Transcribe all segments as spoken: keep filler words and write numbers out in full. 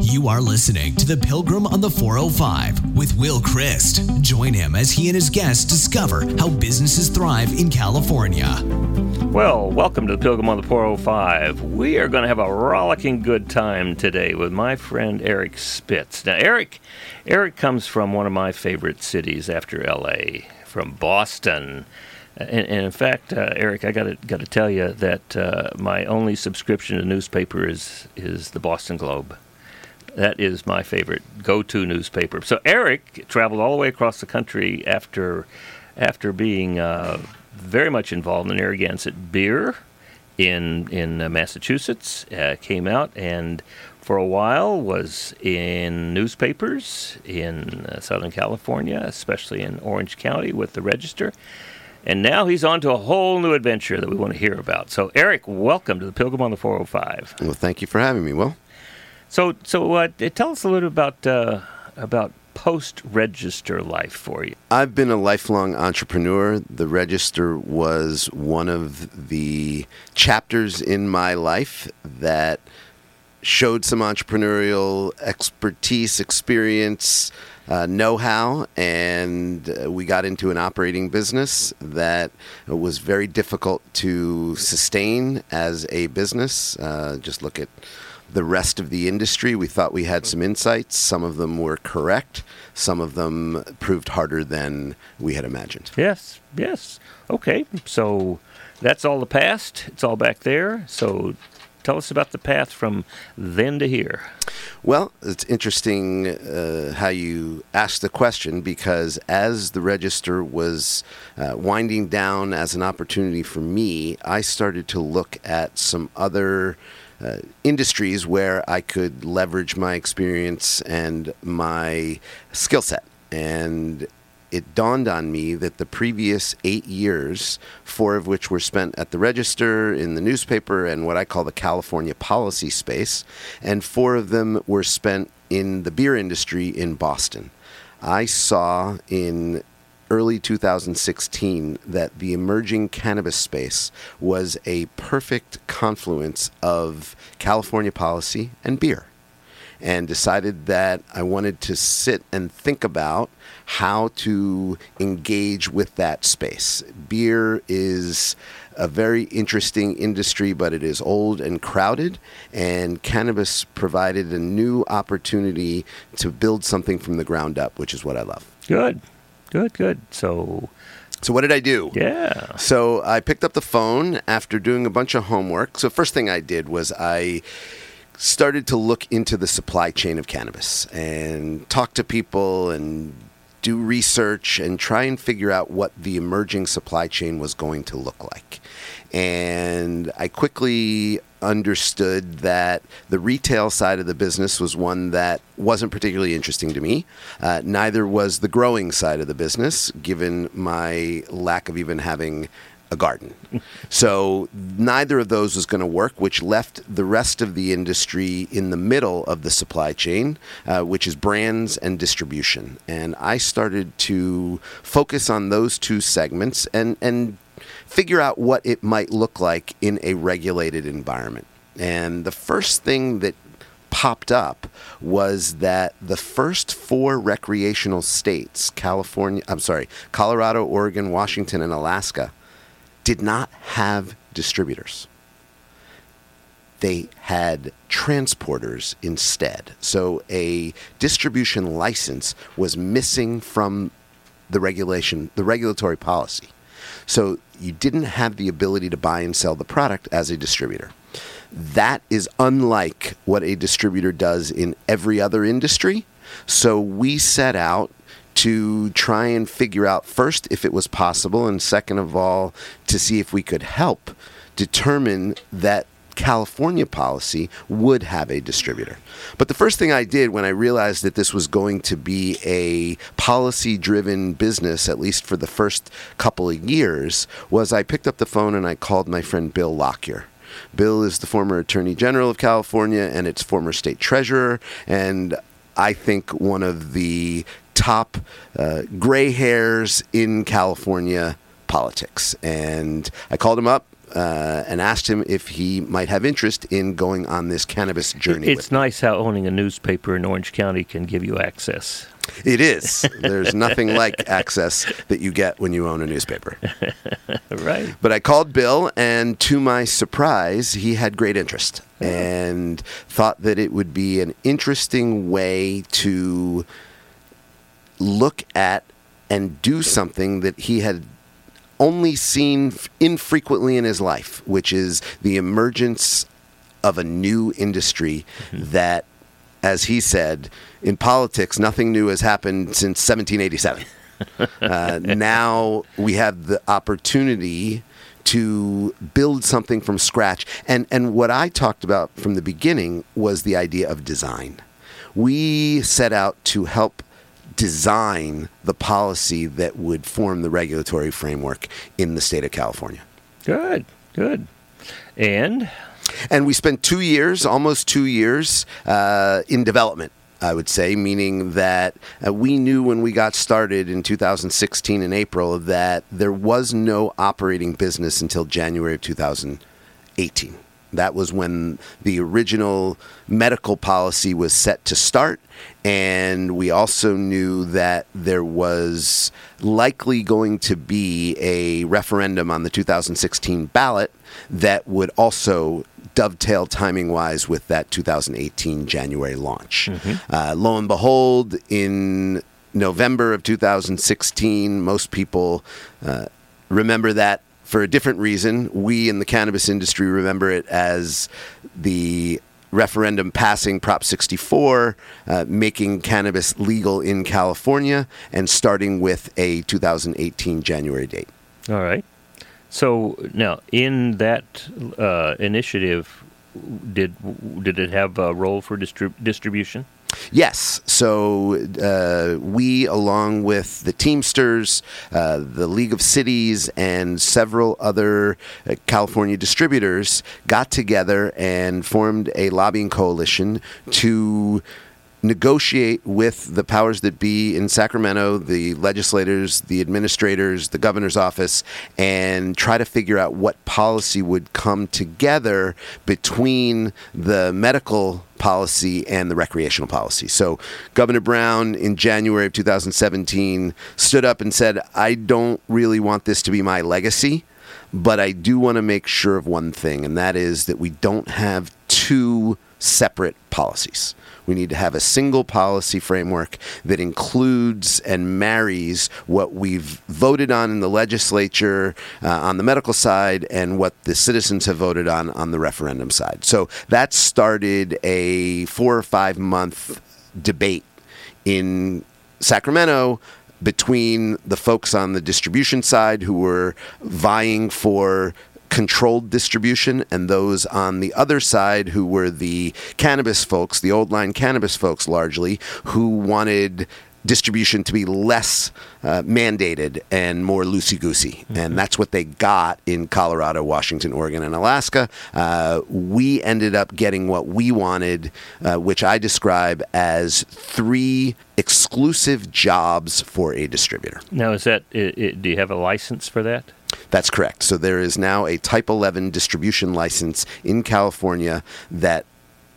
You are listening to The Pilgrim on the four oh five with Will Christ. Join him as he and his guests discover how businesses thrive in California. Well, welcome to The Pilgrim on the four oh five. We are going to have a rollicking good time today with my friend Eric Spitz. Now, Eric, Eric comes from one of my favorite cities after L A, from Boston. And, and in fact, uh, Eric, I got to got to tell you that uh, my only subscription to newspaper is is the Boston Globe. That is my favorite go-to newspaper. So Eric traveled all the way across the country after after being uh, very much involved in Narragansett beer in in uh, Massachusetts. Uh, came out and for a while was in newspapers in uh, Southern California, especially in Orange County with the Register. And now he's on to a whole new adventure that we want to hear about. So, Eric, welcome to the Pilgrim on the four oh five. Well, thank you for having me, Will. So, so uh, tell us a little about uh, about post-Register life for you. I've been a lifelong entrepreneur. The Register was one of the chapters in my life that showed some entrepreneurial expertise, experience, Uh, know-how, and uh, we got into an operating business that was very difficult to sustain as a business. Uh, just look at the rest of the industry. We thought we had some insights. Some of them were correct. Some of them proved harder than we had imagined. Yes, yes. Okay, so that's all the past. It's all back there. So tell us about the path from then to here. Well, it's interesting uh, how you asked the question, because as the Register was uh, winding down as an opportunity for me, I started to look at some other uh, industries where I could leverage my experience and my skill set. And it dawned on me that the previous eight years, four of which were spent at the Register, in the newspaper, and what I call the California policy space, and four of them were spent in the beer industry in Boston. I saw in early two thousand sixteen that the emerging cannabis space was a perfect confluence of California policy and beer, and decided that I wanted to sit and think about how to engage with that space. Beer is a very interesting industry, but it is old and crowded, and cannabis provided a new opportunity to build something from the ground up, which is what I love. Good, good, good. So... So what did I do? Yeah. So I picked up the phone after doing a bunch of homework. So first thing I did was I started to look into the supply chain of cannabis and talk to people and do research and try and figure out what the emerging supply chain was going to look like. And I quickly understood that the retail side of the business was one that wasn't particularly interesting to me. Uh, neither was the growing side of the business, given my lack of even having a garden. So neither of those was going to work, which left the rest of the industry in the middle of the supply chain, uh, which is brands and distribution. And I started to focus on those two segments and, and figure out what it might look like in a regulated environment. And the first thing that popped up was that the first four recreational states, California, I'm sorry, Colorado, Oregon, Washington, and Alaska, did not have distributors. They had transporters instead. So a distribution license was missing from the regulation, the regulatory policy. So you didn't have the ability to buy and sell the product as a distributor. That is unlike what a distributor does in every other industry. So we set out to try and figure out, first, if it was possible, and second of all, to see if we could help determine that California policy would have a distributor. But the first thing I did when I realized that this was going to be a policy-driven business, at least for the first couple of years, was I picked up the phone and I called my friend Bill Lockyer. Bill is the former Attorney General of California and its former state treasurer, and I think one of the top uh, gray hairs in California politics. And I called him up. uh, and asked him if he might have interest in going on this cannabis journey. It's nice how owning a newspaper in Orange County can give you access. It is. There's nothing like access that you get when you own a newspaper. Right. But I called Bill, and to my surprise, he had great interest and thought that it would be an interesting way to look at and do something that he had only seen infrequently in his life, which is the emergence of a new industry mm-hmm. that, as he said, in politics, nothing new has happened since seventeen eighty-seven. uh, now we have the opportunity to build something from scratch. And, and what I talked about from the beginning was the idea of design. We set out to help design the policy that would form the regulatory framework in the state of California. Good, good. And? And we spent two years, almost two years, uh, in development, I would say, meaning that uh, we knew when we got started in two thousand sixteen in April that there was no operating business until January of two thousand eighteen. That was when the original medical policy was set to start, and we also knew that there was likely going to be a referendum on the two thousand sixteen ballot that would also dovetail timing-wise with that two thousand eighteen January launch. Mm-hmm. Uh, lo and behold, in November of two thousand sixteen, most people uh, remember that for a different reason. We in the cannabis industry remember it as the referendum passing Prop sixty-four, uh, making cannabis legal in California, and starting with a two thousand eighteen January date. All right. So now, in that uh, initiative, did did it have a role for distrib- distribution? Yes. So uh, we, along with the Teamsters, uh, the League of Cities, and several other uh, California distributors, got together and formed a lobbying coalition to negotiate with the powers that be in Sacramento, the legislators, the administrators, the governor's office, and try to figure out what policy would come together between the medical policy and the recreational policy. So Governor Brown in January of two thousand seventeen stood up and said, I don't really want this to be my legacy, but I do want to make sure of one thing, and that is that we don't have two separate policies. We need to have a single policy framework that includes and marries what we've voted on in the legislature uh, on the medical side and what the citizens have voted on on the referendum side. So that started a four or five month debate in Sacramento between the folks on the distribution side who were vying for controlled distribution and those on the other side who were the cannabis folks, the old line cannabis folks largely, who wanted distribution to be less uh, mandated and more loosey-goosey. Mm-hmm. And that's what they got in Colorado, Washington, Oregon, and Alaska. Uh, we ended up getting what we wanted, uh, which I describe as three exclusive jobs for a distributor. Now, is that, it, it, do you have a license for that? That's correct. So there is now a Type eleven distribution license in California that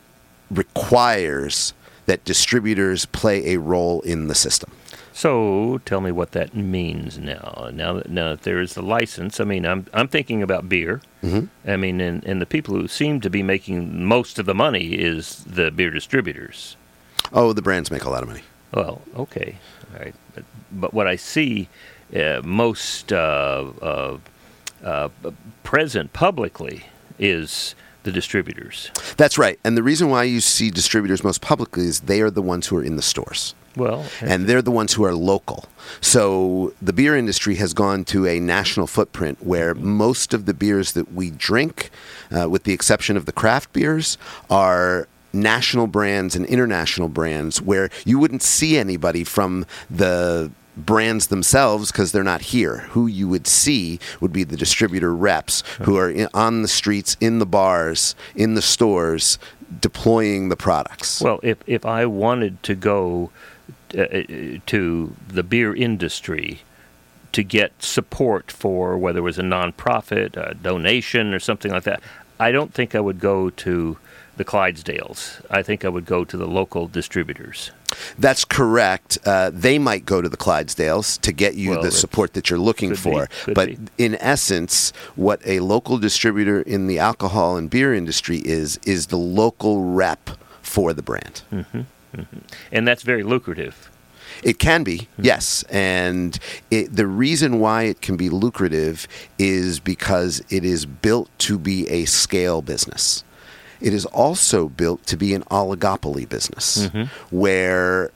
requires that distributors play a role in the system. So tell me what that means now. Now that, now that there is the license, I mean, I'm I'm thinking about beer. Mm-hmm. I mean, and, and the people who seem to be making most of the money is the beer distributors. Oh, the brands make a lot of money. Well, okay. All right. But, but what I see uh, most uh, uh, uh, present publicly is the distributors. That's right. And the reason why you see distributors most publicly is they are the ones who are in the stores. Well, and they're the ones who are local. So the beer industry has gone to a national footprint where most of the beers that we drink, uh, with the exception of the craft beers, are national brands and international brands where you wouldn't see anybody from the brands themselves because they're not here. Who you would see would be the distributor reps who are in, on the streets, in the bars, in the stores, deploying the products. Well, if, if I wanted to go uh, to the beer industry to get support for whether it was a nonprofit, a donation, or something like that, I don't think I would go to the Clydesdales. I think I would go to the local distributors. That's correct. Uh, they might go to the Clydesdales to get you Well, the it support that you're looking could for. be, could But be. in essence, what a local distributor in the alcohol and beer industry is, is the local rep for the brand. Mm-hmm, mm-hmm. And that's very lucrative. It can be, Mm-hmm. yes. And it, the reason why it can be lucrative is because it is built to be a scale business. It is also built to be an oligopoly business, Mm-hmm. where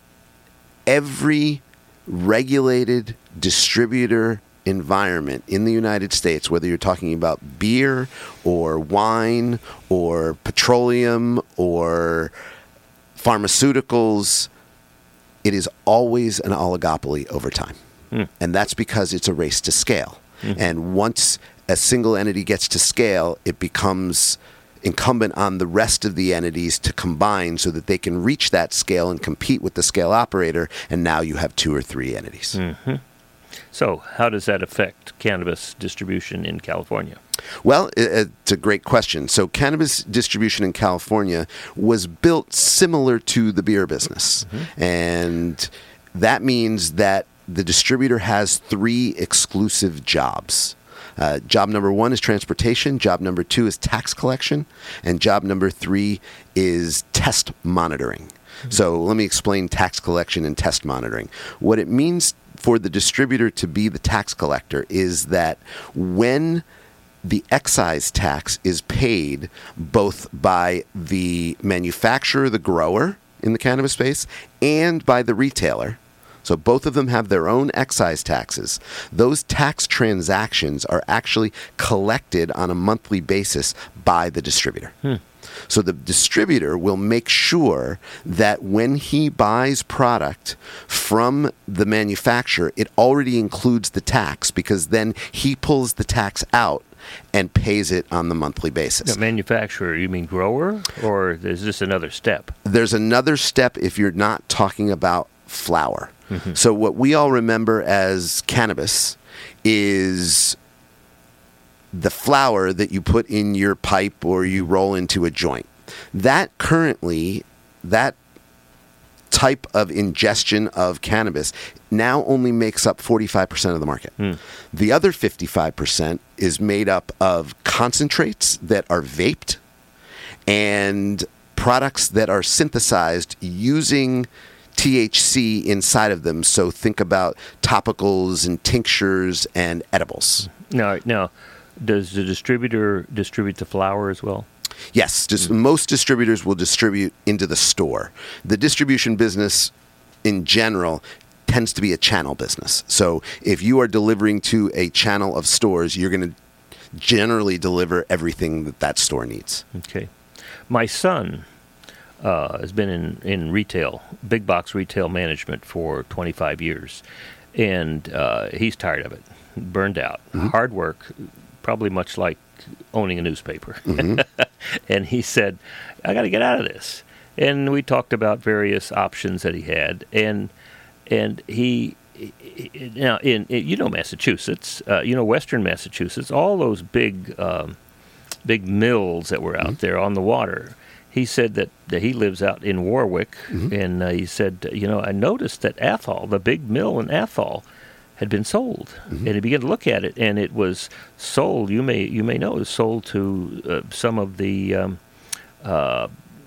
every regulated distributor environment in the United States, whether you're talking about beer or wine or petroleum or pharmaceuticals, it is always an oligopoly over time. Mm. And that's because it's a race to scale. Mm-hmm. And once a single entity gets to scale, it becomes incumbent on the rest of the entities to combine so that they can reach that scale and compete with the scale operator, and now you have two or three entities. Mm-hmm. So how does that affect cannabis distribution in California? Well, it, it's a great question. So cannabis distribution in California was built similar to the beer business. Mm-hmm. And that means that the distributor has three exclusive jobs. Uh, job number one is transportation. Job number two is tax collection. And job number three is test monitoring. Mm-hmm. So let me explain tax collection and test monitoring. What it means for the distributor to be the tax collector is that when the excise tax is paid both by the manufacturer, the grower in the cannabis space, and by the retailer, so both of them have their own excise taxes, those tax transactions are actually collected on a monthly basis by the distributor. Hmm. So the distributor will make sure that when he buys product from the manufacturer, it already includes the tax, because then he pulls the tax out and pays it on the monthly basis. The manufacturer, you mean grower, or is this another step? There's another step if you're not talking about flower. Mm-hmm. So what we all remember as cannabis is the flower that you put in your pipe or you roll into a joint. That currently, that type of ingestion of cannabis now only makes up forty-five percent of the market. Mm. The other fifty-five percent is made up of concentrates that are vaped and products that are synthesized using T H C inside of them. So think about topicals and tinctures and edibles. Now, now, does the distributor distribute the flower as well? Yes, just mm-hmm. most distributors will distribute into the store. The distribution business in general tends to be a channel business. So if you are delivering to a channel of stores, you're going to generally deliver everything that that store needs. Okay. My son uh, has been in, in retail, big box retail management for twenty-five years, and uh, he's tired of it, burned out. Mm-hmm. Hard work, probably much like owning a newspaper. Mm-hmm. And he said, I got to get out of this. And we talked about various options that he had. And and he, he now, in, in, you know Massachusetts, uh, you know Western Massachusetts, all those big um, big mills that were out mm-hmm. there on the water. He said that, that he lives out in Warwick. Mm-hmm. And uh, he said, you know, I noticed that Athol, the big mill in Athol, had been sold, mm-hmm. and he began to look at it, and it was sold. You may you may know it was sold to uh, some of the, um, uh,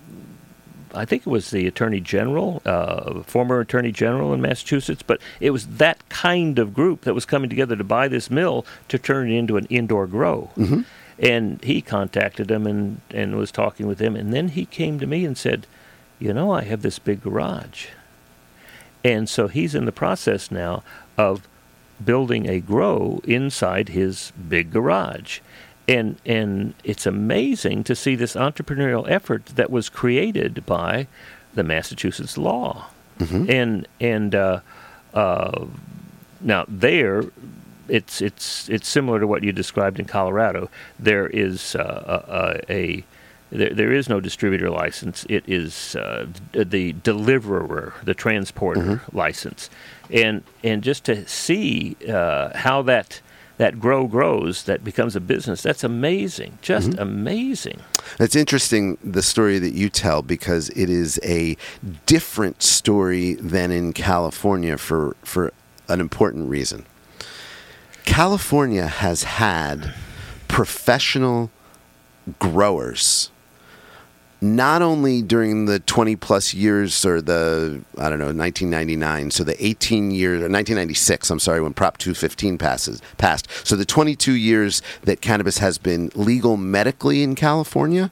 I think it was the Attorney General, uh, former Attorney General in Massachusetts. But it was that kind of group that was coming together to buy this mill to turn it into an indoor grow. Mm-hmm. And he contacted him and and was talking with him, and then he came to me and said, you know, I have this big garage, and so he's in the process now of building a grow inside his big garage. And and it's amazing to see this entrepreneurial effort that was created by the Massachusetts law. Mm-hmm. And and uh, uh, now there, it's it's it's similar to what you described in Colorado. There is uh, a, a there, there is no distributor license. It is uh, the deliverer, the transporter mm-hmm. license. And and just to see uh, how that that grow grows, that becomes a business, that's amazing, just mm-hmm. amazing. It's interesting, the story that you tell, because it is a different story than in California for for an important reason. California has had professional growers, not only during the twenty plus years or the, I don't know, nineteen ninety-nine, so the eighteen years, or nineteen ninety-six, I'm sorry, when Prop two fifteen passes, passed. So the twenty-two years that cannabis has been legal medically in California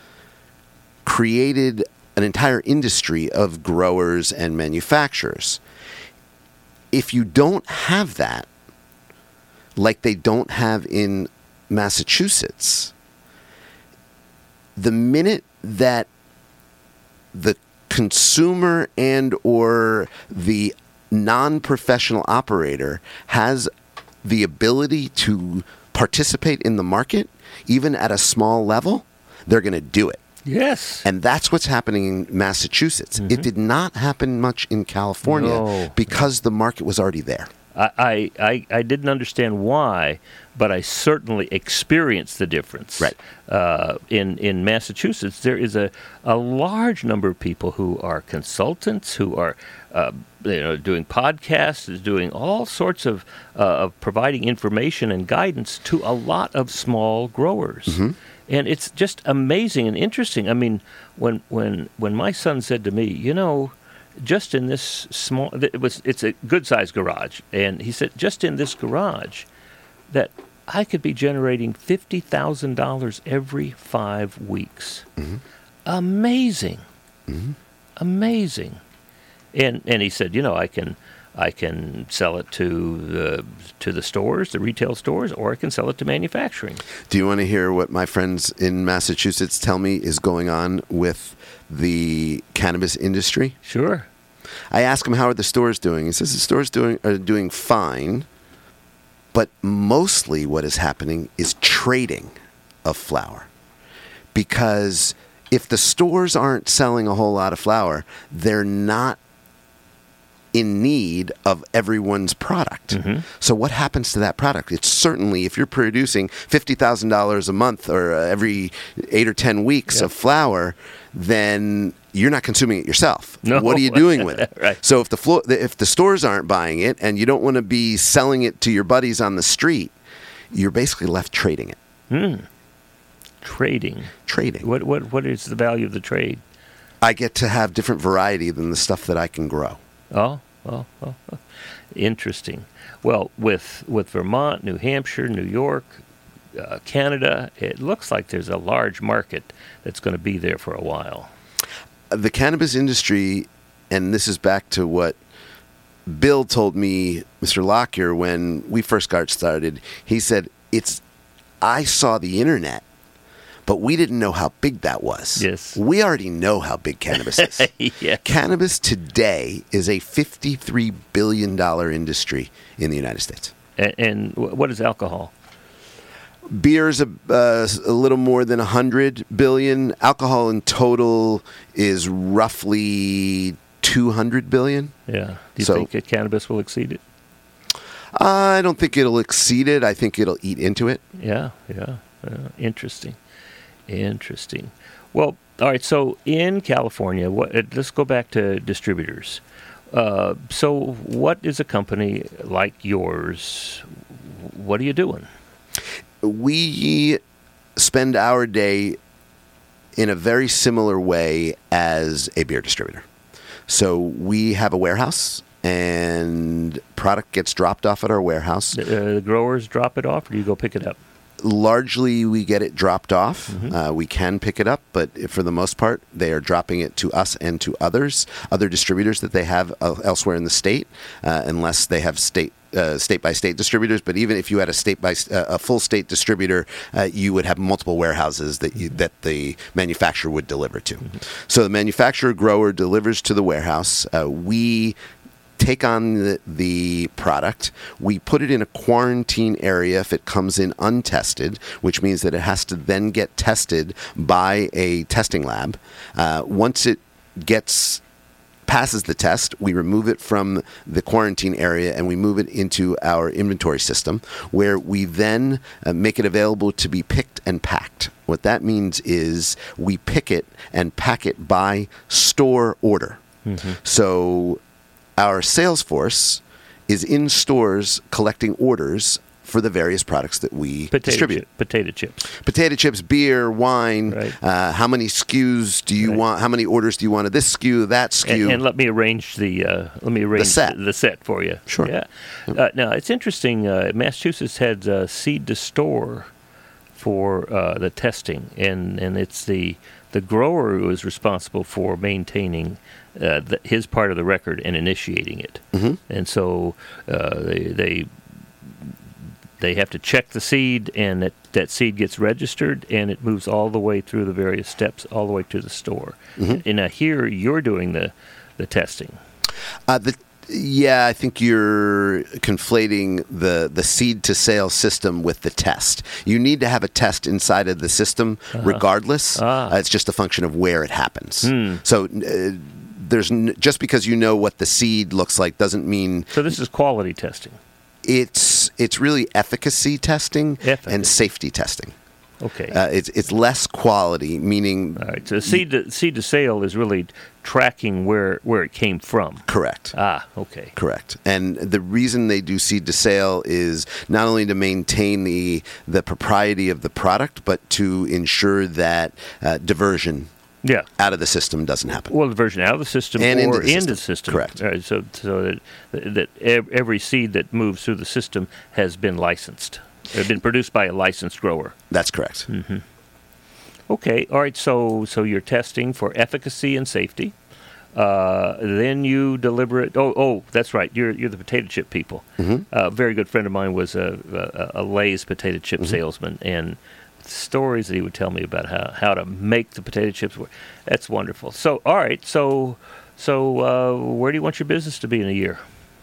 created an entire industry of growers and manufacturers. If you don't have that, like they don't have in Massachusetts, the minute that the consumer and or the non-professional operator has the ability to participate in the market, even at a small level, they're going to do it. Yes. And that's what's happening in Massachusetts. Mm-hmm. It did not happen much in California no. because the market was already there. I, I, I didn't understand why, but I certainly experienced the difference. Right. Uh, in, in Massachusetts, there is a, a large number of people who are consultants, who are uh, you know, doing podcasts, doing all sorts of, uh, of providing information and guidance to a lot of small growers. Mm-hmm. And it's just amazing and interesting. I mean, when when when my son said to me, you know, just in this small, it was it's a good-sized garage, and he said, just in this garage, that I could be generating fifty thousand dollars every five weeks. Mm-hmm. Amazing, mm-hmm. amazing. And and he said, you know, I can I can sell it to the to the stores, the retail stores, or I can sell it to manufacturing. Do you want to hear what my friends in Massachusetts tell me is going on with the cannabis industry? Sure. I ask him, how are the stores doing? He says the stores doing are doing fine, but mostly what is happening is trading of flower. Because if the stores aren't selling a whole lot of flower, they're not in need of everyone's product. Mm-hmm. So what happens to that product? It's certainly, if you're producing fifty thousand dollars a month or uh, every eight or ten weeks yep. of flower, then you're not consuming it yourself. No. What are you doing with it? Right. So if the flo- if the stores aren't buying it and you don't want to be selling it to your buddies on the street, you're basically left trading it. Mm. Trading. Trading. What what what is the value of the trade? I get to have different variety than the stuff that I can grow. Oh, oh, oh, oh. Interesting. Well, with with Vermont, New Hampshire, New York, uh, Canada, it looks like there's a large market that's going to be there for a while. The cannabis industry, and this is back to what Bill told me, Mister Lockyer, when we first got started. He said, "It's I saw the internet, but we didn't know how big that was." Yes. We already know how big cannabis is. Yeah. Cannabis today is a fifty-three billion dollars industry in the United States. And, and what is alcohol? Beer is a, uh, a little more than one hundred billion dollars. Alcohol in total is roughly two hundred billion dollars. Yeah. Do you so, think that cannabis will exceed it? I don't think it'll exceed it. I think it'll eat into it. Yeah, yeah. Uh, interesting. Interesting. Well, all right. So in California, what, let's go back to distributors. Uh, so what is a company like yours? What are you doing? We spend our day in a very similar way as a beer distributor. So we have a warehouse, and product gets dropped off at our warehouse. The, uh, the growers drop it off, or do you go pick it up? Largely, we get it dropped off. Mm-hmm. Uh, we can pick it up, but for the most part, they are dropping it to us and to others, other distributors that they have uh, elsewhere in the state, uh, unless they have state uh, state by state distributors. But even if you had a state by uh, a full state distributor, uh, you would have multiple warehouses that you, that the manufacturer would deliver to. Mm-hmm. So the manufacturer grower delivers to the warehouse. Uh, we take on the, the product. We put it in a quarantine area if it comes in untested, which means that it has to then get tested by a testing lab. Uh, once it gets passes the test, we remove it from the quarantine area and we move it into our inventory system, where we then uh, make it available to be picked and packed. What that means is we pick it and pack it by store order. Mm-hmm. So our sales force is in stores collecting orders for the various products that we potato distribute. Chip, potato chips. Potato chips, beer, wine. Right. Uh, how many S K Us do you right. want? How many orders do you want of this S K U, that S K U? And, and let me arrange the uh, let me arrange the set, the, the set for you. Sure. Yeah. Uh, now it's interesting. Uh, Massachusetts had uh, seed to store for uh, the testing, and, and it's the the grower who is responsible for maintaining uh, the, his part of the record and initiating it. Mm-hmm. And so uh, they they. They have to check the seed, and that, that seed gets registered, and it moves all the way through the various steps, all the way to the store. Mm-hmm. And now here, you're doing the, the testing. Uh, the, yeah, I think you're conflating the, the seed-to-sale system with the test. You need to have a test inside of the system uh-huh. regardless. Ah. Uh, it's just a function of where it happens. Hmm. So uh, there's n- just because you know what the seed looks like doesn't mean... So this is quality testing. It's it's really efficacy testing efficacy. and safety testing. Okay. Uh, it's it's less quality, meaning. All right. So seed to, seed to sale is really tracking where where it came from. Correct. Ah. Okay. Correct. And the reason they do seed to sale is not only to maintain the the propriety of the product, but to ensure that uh, diversion. Yeah. Out of the system doesn't happen. Well, diversion out of the system and or into the system. into the system. Correct. Right, so so that, that every seed that moves through the system has been licensed. They've been produced by a licensed grower. That's correct. Mm-hmm. Okay. All right. So so you're testing for efficacy and safety. Uh, then you deliver it. Oh, oh, that's right. You're you're the potato chip people. Mm-hmm. Uh, a very good friend of mine was a, a, a Lay's potato chip mm-hmm. salesman, and stories that he would tell me about how, how to make the potato chips work. That's wonderful. So, all right. So, so uh, where do you want your business to be in a year?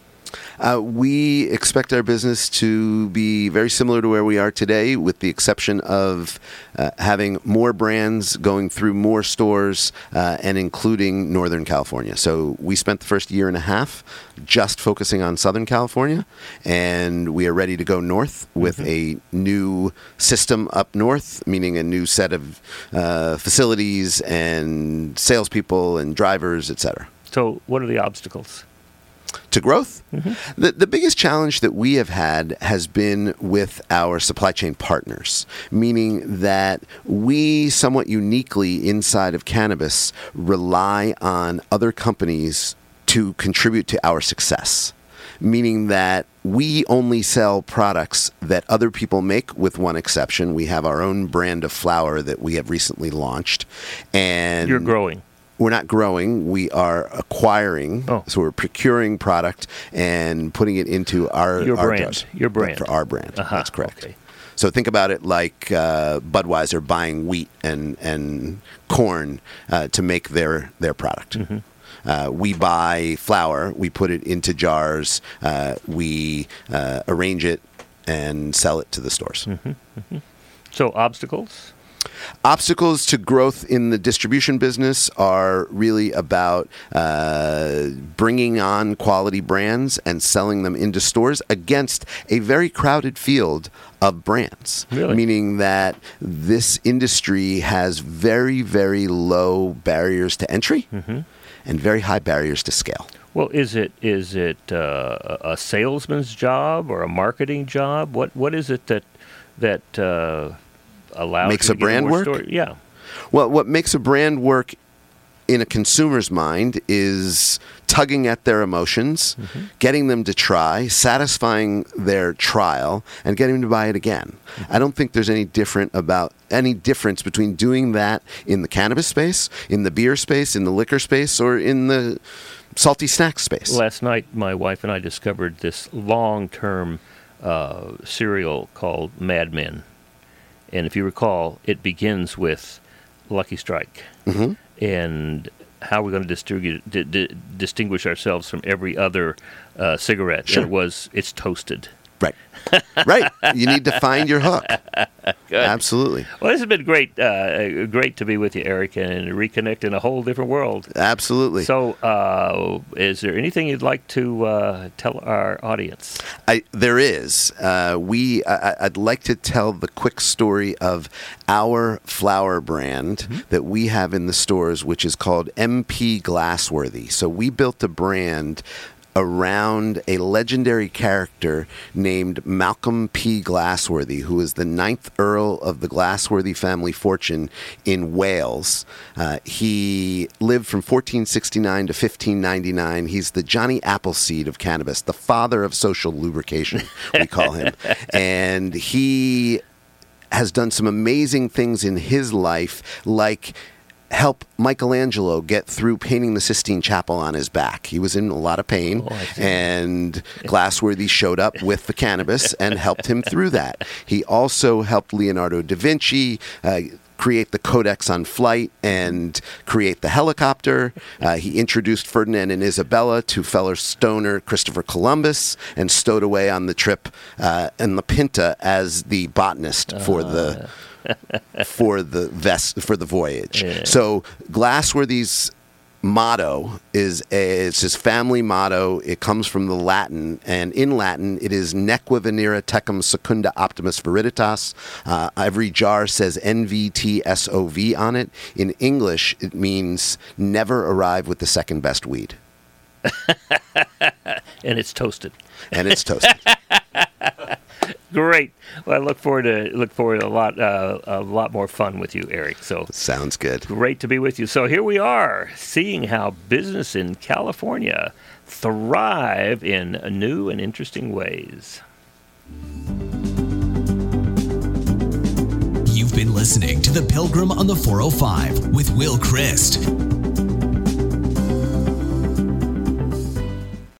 Uh, we expect our business to be very similar to where we are today, with the exception of uh, having more brands going through more stores uh, and including Northern California. So we spent the first year and a half just focusing on Southern California, and we are ready to go north with mm-hmm. a new system up north, meaning a new set of uh, facilities and salespeople and drivers, et cetera. So what are the obstacles? To growth? Mm-hmm. The, the biggest challenge that we have had has been with our supply chain partners, meaning that we somewhat uniquely inside of cannabis rely on other companies to contribute to our success, meaning that we only sell products that other people make, with one exception. We have our own brand of flower that we have recently launched. And you're growing. We're not growing. We are acquiring. Oh. So we're procuring product and putting it into our your our brand. jars. Your brand for our brand. Uh-huh. That's correct. Okay. So think about it like uh, Budweiser buying wheat and and corn uh, to make their their product. Mm-hmm. Uh, we buy flour. We put it into jars. Uh, we uh, arrange it and sell it to the stores. Mm-hmm. Mm-hmm. So obstacles. Obstacles to growth in the distribution business are really about uh, bringing on quality brands and selling them into stores against a very crowded field of brands. Really? Meaning that this industry has very, very low barriers to entry mm-hmm. and very high barriers to scale. Well, is it is it uh, a salesman's job or a marketing job? What what is it that that uh, allows makes you a to brand get more work? Story? Yeah. Well, what makes a brand work in a consumer's mind is tugging at their emotions, mm-hmm. getting them to try, satisfying their trial, and getting them to buy it again. Mm-hmm. I don't think there's any different about any difference between doing that in the cannabis space, in the beer space, in the liquor space, or in the salty snack space. Last night, my wife and I discovered this long-term uh, cereal called Mad Men. And if you recall, it begins with Lucky Strike. Mm-hmm. And how we're going to distribute, di- di- distinguish ourselves from every other uh, cigarette. Sure. And it was, it's toasted. Right. Right. You need to find your hook. Good. Absolutely. Well, this has been great. Uh, great to be with you, Eric, and reconnect in a whole different world. Absolutely. So, uh, is there anything you'd like to uh, tell our audience? I, there is. Uh, we. I, I'd like to tell the quick story of our flower brand mm-hmm. that we have in the stores, which is called M P Glassworthy. So we built a brand around a legendary character named Malcolm P. Glassworthy, who is the ninth Earl of the Glassworthy family fortune in Wales. Uh, he lived from fourteen sixty-nine to fifteen ninety-nine. He's the Johnny Appleseed of cannabis, the father of social lubrication, we call him. And he has done some amazing things in his life, like help Michelangelo get through painting the Sistine Chapel on his back. He was in a lot of pain, oh, and Glassworthy showed up with the cannabis and helped him through that. He also helped Leonardo da Vinci uh, create the Codex on Flight and create the helicopter. Uh, he introduced Ferdinand and Isabella to fellow stoner Christopher Columbus and stowed away on the trip uh, in the Pinta as the botanist uh. for the for the vest for the voyage. Yeah. So Glassworthy's motto is a, it's his family motto. It comes from the Latin, and in Latin it is Neque venire tecum secunda optimus viriditas. Uh, every jar says N V T S O V on it. In English, it means never arrive with the second best weed. And it's toasted. And it's toasted. Great. Well, I look forward to look forward to a lot uh, a lot more fun with you, Eric. So sounds good. Great to be with you. So here we are, seeing how business in California thrive in new and interesting ways. You've been listening to The Pilgrim on the four oh five with Will Christ.